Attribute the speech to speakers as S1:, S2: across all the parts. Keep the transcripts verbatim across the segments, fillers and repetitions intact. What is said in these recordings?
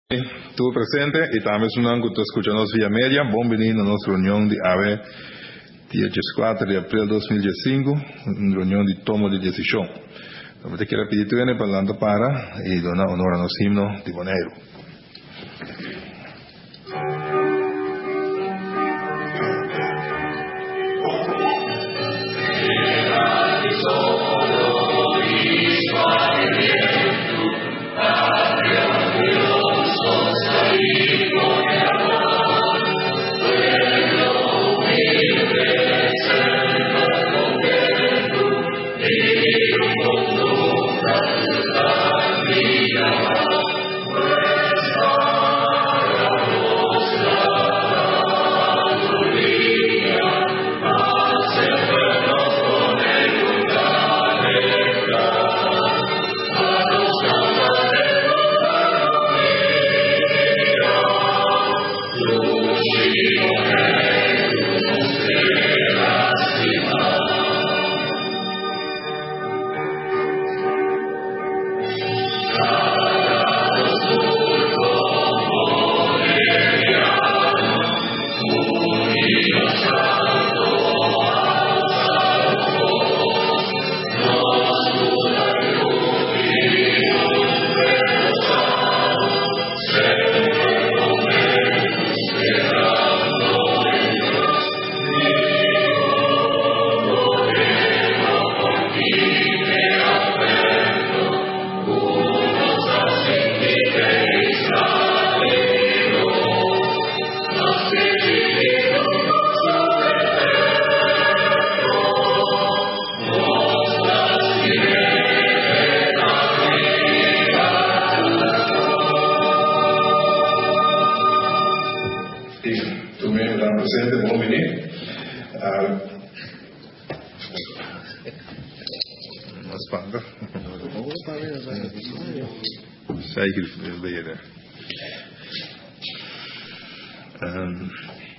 S1: Estuvo presente e também sunang que escuta nos via média. Bem-vindo à nossa reunião de A V, dia quatro de abril de dois mil e cinco, uma reunião de toma de decisão. Então, te quero pedir tu ene falando para e donar honor a nosso himno de Bonaire. Um,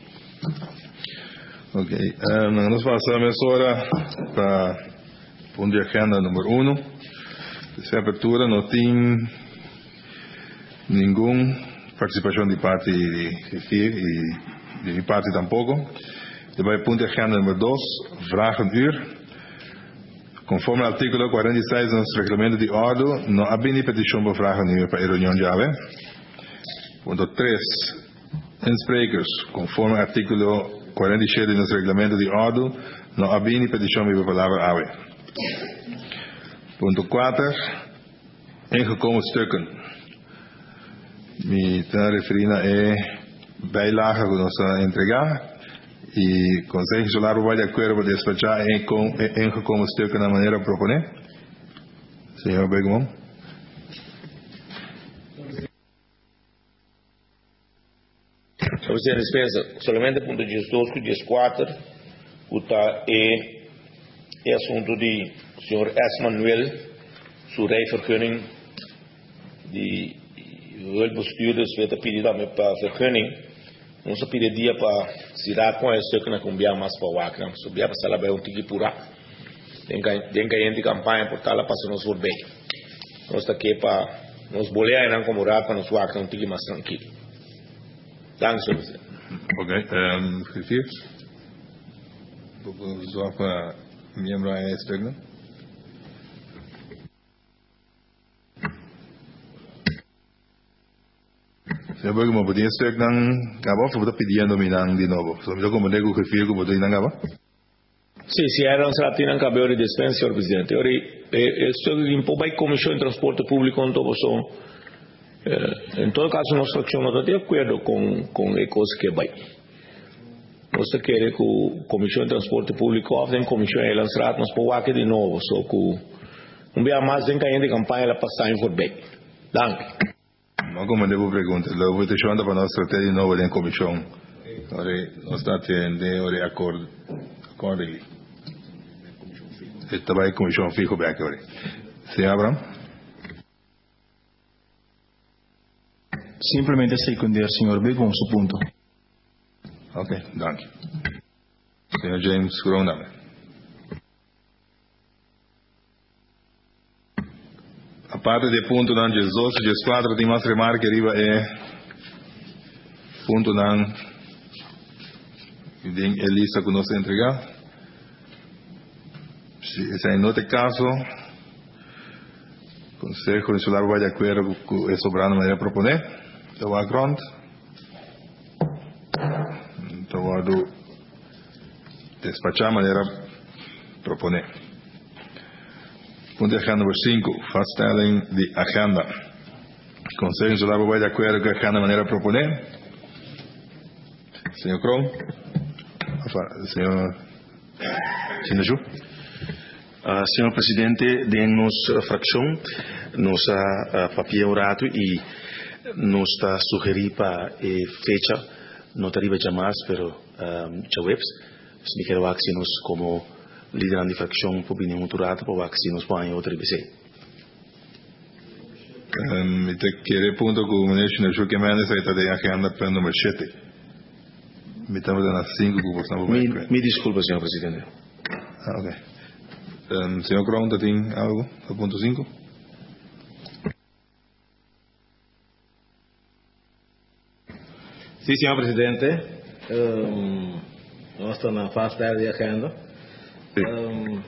S1: ok, um, nós passamos agora para o ponto de agenda número um. Essa abertura não tem nenhuma participação de parte de F I R e de minha parte tampouco. Depois, ponto de agenda número dois, vragenuur. Conforme ao artículo quarenta e seis do nosso regulamento de ordem, não há bem petição para vragenuur para a reunião de A V. Ponto três. Insprekers, conforme ao artículo quarenta e sete do nosso regulamento de ordem, não há bem petição para a palavra A V. Ponto quatro. Ingekomen stukken. Me está referindo a bijlage que nós vamos entregar e o Conselho Solar vai de acordo para despachar ingekomen stukken da maneira proponer. Senhor Begumon.
S2: Você dispensa solamente ponto dois com dias quatro, o tá é é assunto de senhor S. Manuel, sua rijvergunning, die hulpbestuurders werd pedir daarmee para vergunning. Ons pedir dia para tirar com esse stuk na cumbia mais para o acre, so bia para sala bem um tiki pura. Tem que tem que ir de campanha por tal para nos for bem. Nós tá aqui para nos bolear não como rap para nos acre um tiki mais tranquilo. Dank senhor.
S1: Ok, um, Griffier. Vamos lá para membro A S stuk, não? Saya bagi mau pedia stek nang kaba, sebab pedia dominang di novo. So bila kau mendek kau kefir kau betul nang kaba?
S2: Sim, se era um saratina em cabelo de dispensa, senhor presidente. Ora, estou limpo bem comissão de transporte público em todo o em todo caso, nossa fração não está de acordo com com a coisa que vai. Nós queremos que a comissão de transporte público ou a comissão de lançar nos povoados de novo, só que um dia mais tem que ir de campanha para passar por bem. Danke.
S1: Não como devo perguntar, eu vou te chamar para nós tratar de novo em comissão. Ora, nós está tendo ora acordo, acordo ali. Está vai comissão fico bem agora. Se Abraham?
S3: Simplesmente secundar, senhor Begum, su punto.
S1: Ok, dank. Senhor James Grondamer. Aparte de punto dan diez dos, diez cuatro, tem mais remarca arriba é punto dan tem Elisa que nos entregar. Se esse não tem caso, o Conselho Insular vai de acordo com essa soberana maneira de proponer. Então, a grande. Então, vou despachar a maneira de proponer. Ponto de agenda número cinco, vaststelling de agenda. O Conselho Insular vai de acordo com a agenda maneira de proponer. Senhor Kron. Senhor Sinaju.
S3: Uh, senhor Presidente, de nossa fração, nossa uh, papel orado e nos está sugerir para eh, fecha, não arriba jamais, pero um, já webs, se me quero vacinos como líder de fração, por opinião orado, para vacinos para em outra B C.
S1: Um, te querer punto com o ministro Sinaju que me essa está de agenda para número sete. Me estamos dando cinco que você não vai.
S3: Me, me desculpa, senhor Presidente.
S1: Ah, ok. Um, senhor Crown, tem algo? A ponto cinco?
S4: Sim, senhor Presidente. Um, nós estamos na fase de agenda.
S1: Sim.
S4: Um,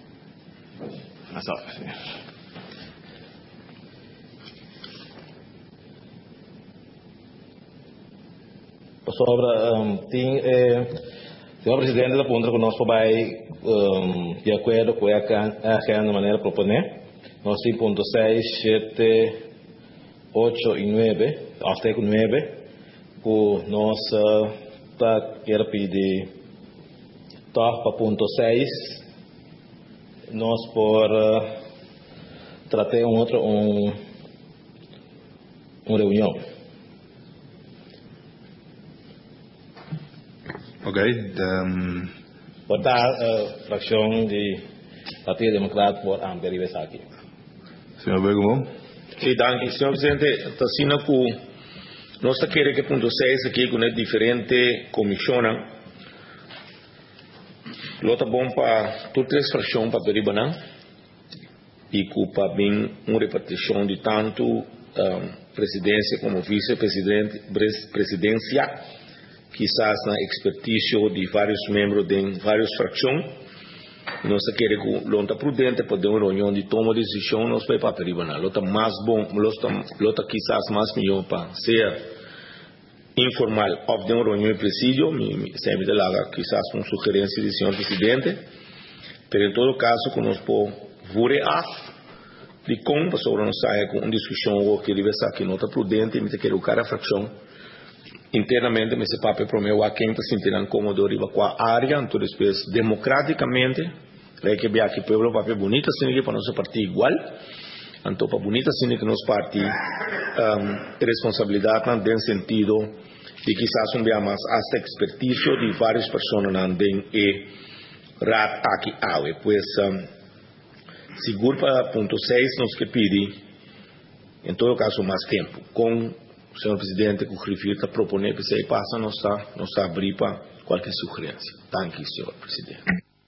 S4: sobre um, tem, eh, senhor Presidente, aponta que nós vai um, de acordo com a agenda de maneira proponer. Nós temos ponto seis, sete, oito e nove, artigo nove, que nós uh, quer pedir para ponto seis, nós por uh, tratar um outro um, uma reunião.
S1: Ok. Um,
S4: Botar a fração de Partido Democrático por Amberibe aqui.
S1: senhor Begumon.
S2: E danke, senhor Presidente, está sendo que nós queremos que ponto seis aqui com diferente comissões. Lota bom para todas as frações para Beribanan e que para bem uma repartição de tanto um, presidência como vice-presidente, presidência. Quizás na expertise de vários membros de várias frações. Nós queremos que lonta prudente para uma reunião de toma de decisão, nós vai para Peribana. Lota mais bom, lota quizás mais melhor para ser informal, ou de uma reunião de presídio, sempre lá quizás uma sugerência do senhor presidente, mas em todo caso, que nós podemos ver de como sobre nós sair com uma discussão ou que ele vai estar aqui nota prudente, me quero cada fração internamente, me se pape para meu a quem está sentindo incômodo riba com a área, então depois democraticamente, é que vea que o povo pape bonita assim que para nosso partido igual, então para bonita assim que nos parte um, responsabilidade no sentido de quizás um dia mais hasta expertise de várias pessoas andem e rat aqui awe, pois um, seguro para ponto seis nos que pede em todo caso mais tempo com o senhor presidente que o refiro a proponer que se passa, não está, não está a abrir para qualquer sugerência. Danke, senhor presidente.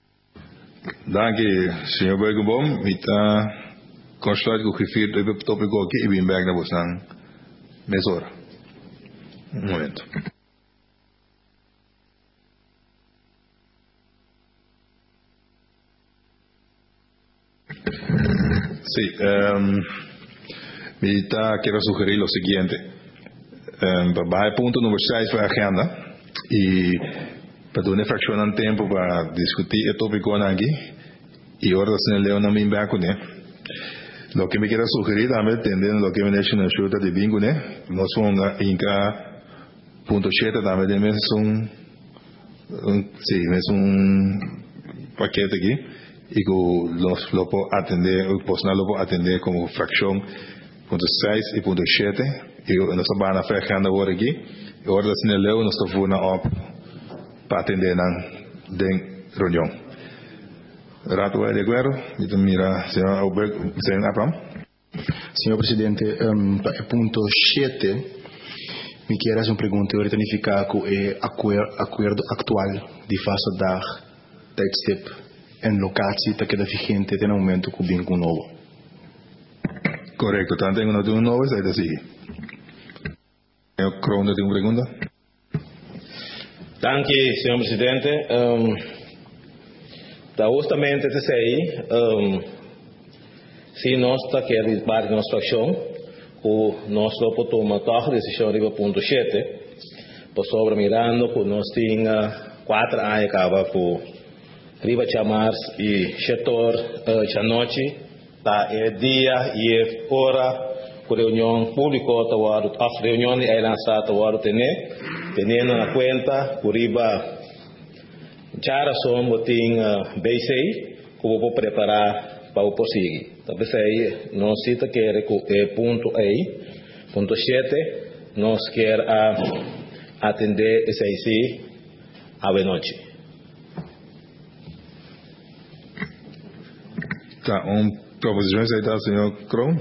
S1: Danke, senhor Bergenbaum. Me está constante que o refiro do tópico aqui e bem bem na vossa mesura. Um momento. Sim, um, me está quero sugerir o seguinte. Um, para ponto número seis para a agenda e para dar uma fração de tempo para discutir o tópico aqui e agora se não leu na minha banco, né? O que me quero sugerir também, entendendo o que me deixa na chuta de bingo, né? Nós vamos em cá ponto sete também temos um, um sim, temos um paquete aqui e que nós lo podemos atender, o personal lo pode atender como fração ponto seis e ponto sete. E nós vamos na agenda agora aqui. E agora se não leu, nós vamos na op para atender na reunião. Rato é de acordo? Então mira, senhor Alberto, senhor Abraham.
S3: Senhor Presidente, um, para ponto sete, me quero fazer uma pergunta e verificar com o acordo atual de fase da tijdstip en locatie que é vigente no momento que o bingo novo.
S1: Correcto, tanto tengo una nueva, ahí te sigue. Señor Kroon, ¿tiene una pregunta?
S4: Danke, señor presidente. Um, da justamente te sei, um, se nós está querendo parte nossa fração, o nosso potoma toca decisão riba ponto sete, por sobre mirando que nós tinha quatro anos acaba por riba chamar e setor uh, noite, tá é dia e é hora com reunião pública tawaro, a reunião é lançada tawaro tene, tendo na conta por riba já som botin uh, B C como vou preparar para o prosseguir. Talvez aí nós cita que é ponto aí, ponto sete, nós quer a atender esse aí à noite.
S1: Tá, uma proposição aí tá, senhor Kroon?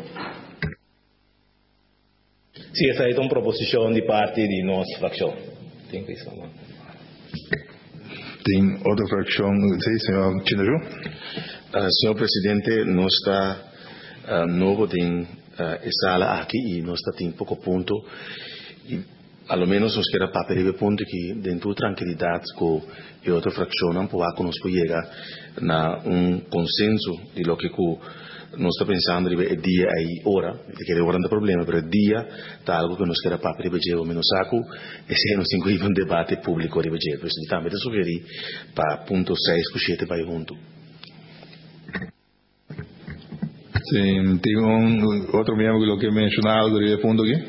S4: Sim, essa aí é uma proposição de parte de nossa fração. Tem que isso, mano.
S1: Tem outra fração, sim, senhor Chinaju?
S3: Uh, senhor presidente, nós está uh, novo em uh, sala aqui e nós está tem pouco ponto e ao menos nós quer para pedir ponto que dentro tranquilidade com a outra fração não pode conosco chegar na um consenso de lo que co nós está pensando é dia aí hora que é hora não problema pero dia tá algo que nós quer para pedir o menos saco esse não se inclui um debate público de budget por isso também eu sugeri para ponto seis com sete vai junto.
S1: Sim, tem um outro membro que lo que mencionar algo de ponto aqui?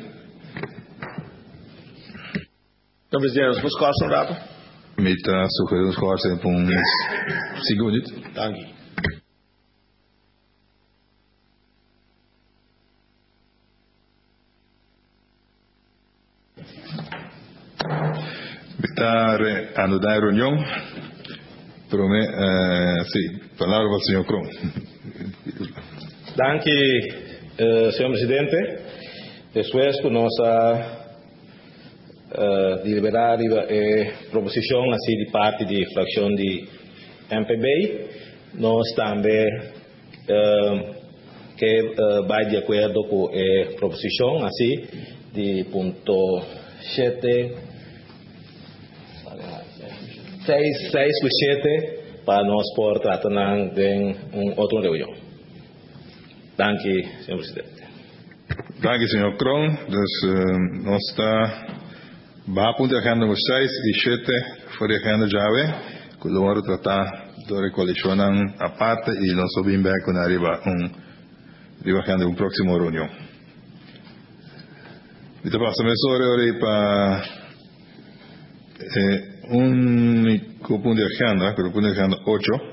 S2: Então, presidente, vamos buscar um rato.
S1: Me está sugerindo os cortes por uns cinco minutos.
S2: Danke.
S1: Me está anudando a reunião. Prome, uh, sim, palavra para o senhor Kroon.
S4: Danke, uh, senhor presidente. Depois que nossa uh, deliberada é proposição assim de parte de fração de M P B, nós também uh, que uh, vai de acordo com a proposição assim de ponto sete, seis, seis por sete para nós por tratar de um outro reunião. Danke, senhor presidente.
S1: Danke, senhor Kroon. Dus uh, nós está bapunto a agenda número seis e sete for a agenda já que o vamos tratar da coalição a parte e nós subimos bem com arriba um arriba agenda um próximo reunião. Então passamos agora para eh, único ponto de agenda, que é o ponto de agenda oito.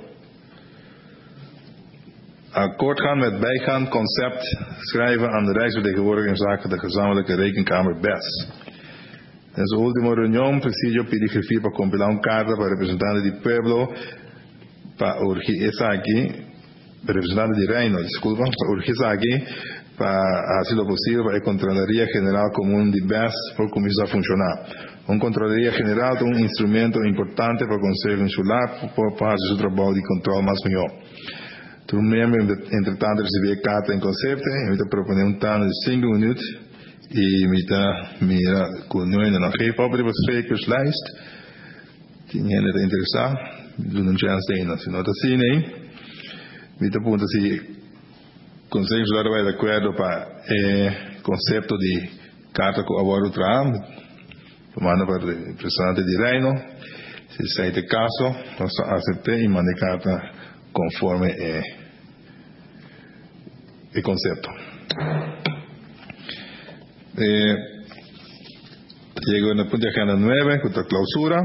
S1: Akkoord gaan met bijgaand concept schrijven aan de Rijksvertegenwoordiger in zaken de gezamenlijke rekenkamer B E S. En su último reunión, presidio pide jefe para compilar un carta para representantes de pueblo para urgir esa aquí, representantes de reino, disculpa, para urgir esa aquí, para hacer lo posible para la Contraloría General Común de B E S por comienzo a funcionar. Un Contraloría General es un instrumento importante para el Consejo Insular para hacer su trabajo de control más mejor. Toen membro, entretanto, recebi a carta em conceito, e me propõe um tanto de cinco minutos, e me está mira com o ainda não geef op de sprekerslijst. Tinha ainda interessado, do não tinha ainda, se não está assim, né? Me está ponto se consegue ajudar vai de acordo para o conceito de carta com a o tram, manda para o representante de reino, se sai de caso, nós aceitei e mandei carta conforme eh, el concepto. Eh, llego en el punto de agenda nueve, con la clausura.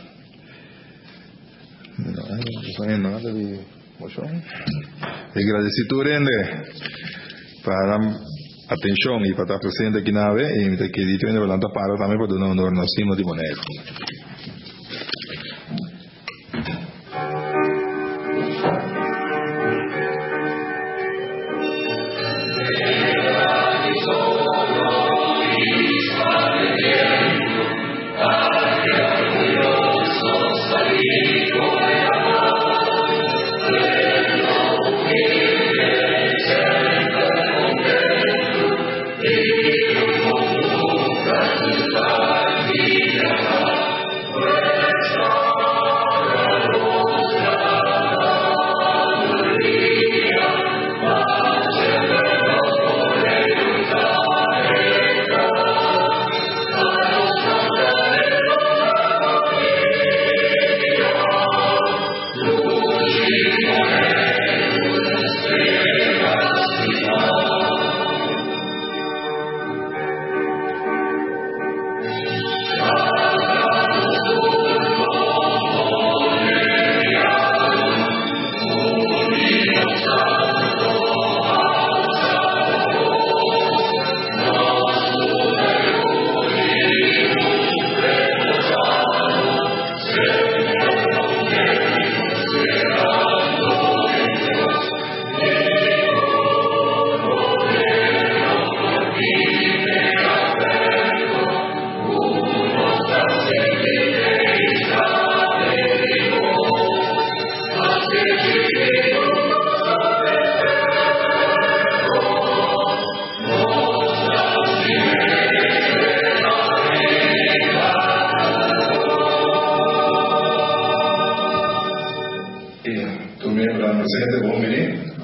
S1: No hay nada de moción. Agradecido grande para la atención y para estar presente aquí na vez y me quedé en el volante para también para donar un honor de monero. Tu miembro presente, buon venire.